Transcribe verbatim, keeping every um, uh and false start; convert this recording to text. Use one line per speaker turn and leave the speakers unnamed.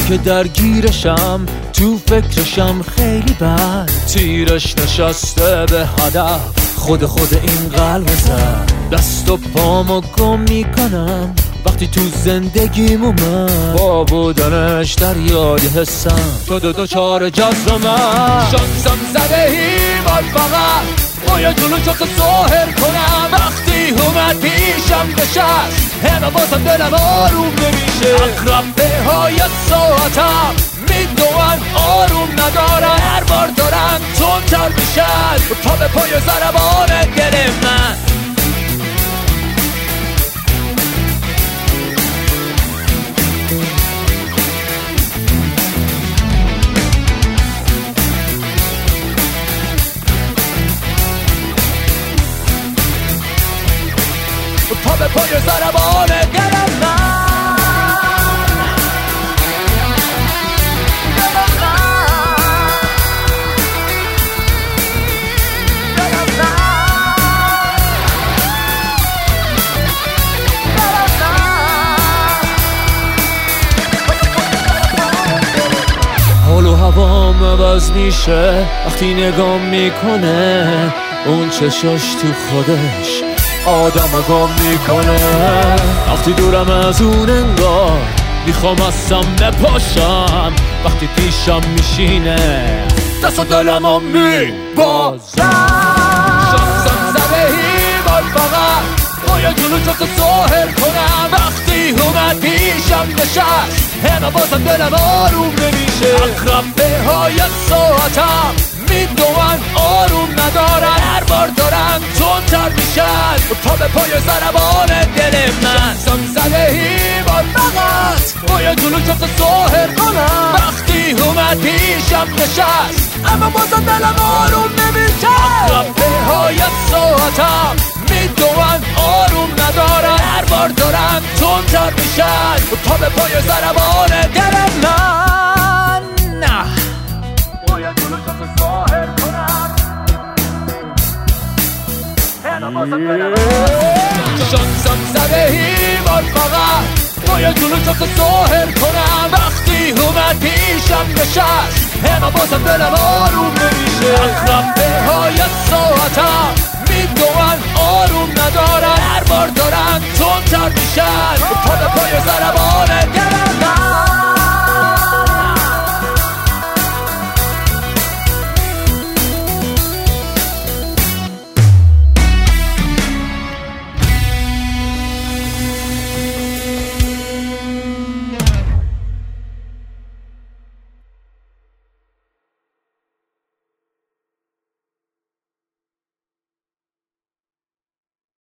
که درگیرشم، تو فکرشم خیلی بد، تیرش نشسته به هدف، خود خود این قلب زد. دست و پامو گم میکنم وقتی تو زندگیم اومد، با بودنش در یاد حسم شد و دوچار جذب من. شانسم زده ایمان فقط باید جلو چاک ظاهر کنم، وقتی اومد پیشم نشست همه بازم دلم آروم نمیشه. اقربه های ساعتم میدونن آروم ندارن، هر بار دارن تندتر میشن تا به پای ضربان دل من. تا به پای ضربان دل من. حال و هوام عوض میشه وقتی نگاه میکنه، اون چشاش تو خودش آدم گم میکنه. وقتی دورم از اون انگار میخوام ازم بپاشم، وقتی پیشم میشینه دست و دلم هم میبازم. شانسم زده ایمان فقط باید جلو چاک ظاهر کنم، وقتی اومد پیشم نشست همه بازم دلم آروم نمیشه. اقربه های ساعتم میدونن آروم ندارن، هر بار دارن تندتر میشن تا به پای ضربان دل من. شانسم زده ایمان فقط باید جلو چاک ظاهر کنم، وقتی اومد پیشم نشست اما بازم دلم آروم نمیشه. اقربه های ساعتم میدونن آروم ندارن، هر بار دارن تندتر میشن تا به پای ضربان دل من. نه باید جلو چاک ظاهر کنم، شانسم زده ایمان فقط باید جلو چاک ظاهر کنم، وقتی اومد پیشم نشست همه بازم دلم آروم نمیشه. اقربه های ساعتم میدونن آروم ندارن، هر بار دارن تندتر میشن تا به پای ضربان دل من.